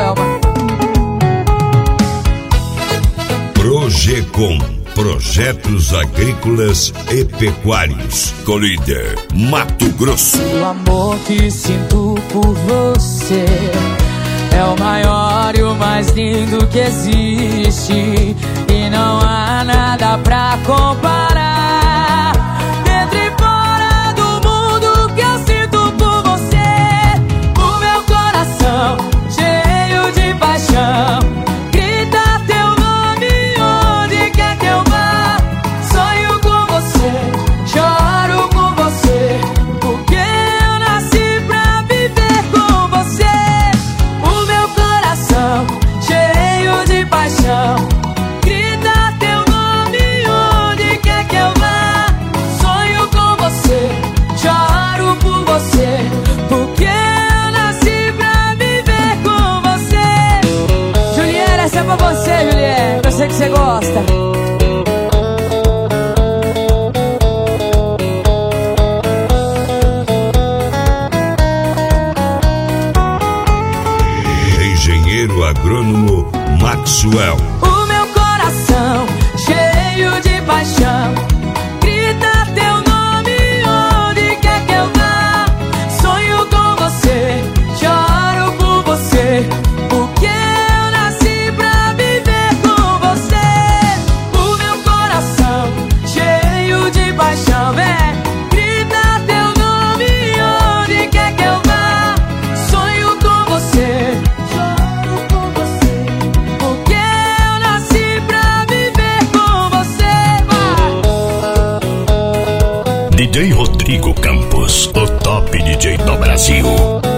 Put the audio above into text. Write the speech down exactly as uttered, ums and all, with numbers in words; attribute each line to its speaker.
Speaker 1: Elba.
Speaker 2: Progecom, Projetos Agrícolas e Pecuários, Colíder, Mato Grosso.
Speaker 1: O amor que sinto por você é o maior e o mais lindo que existe, e não há nada pra comparar. Dentro e fora do mundo que eu sinto por você, o meu coração cheio de paixão grita teu nome onde quer que eu vá. Sonho com você, choro com você, porque eu nasci pra viver com você. O meu coração cheio de paixão grita teu nome onde quer que eu vá. Sonho com você, choro por você, porque eu nasci pra viver com você. Juliana, essa é pra você, Juliana, eu sei que você gosta.
Speaker 2: Engenheiro agrônomo Maxwell.
Speaker 1: O meu coração cheio de paixão grita teu nome onde quer que eu vá. Sonho com você, choro por você, porque eu nasci pra viver com você. O meu coração cheio de paixão, é, grita teu nome onde quer que eu vá. Sonho com você, choro por você, porque eu nasci pra viver com você. Vai.
Speaker 3: D J Rodrigo Campos, o top D J do Brasil.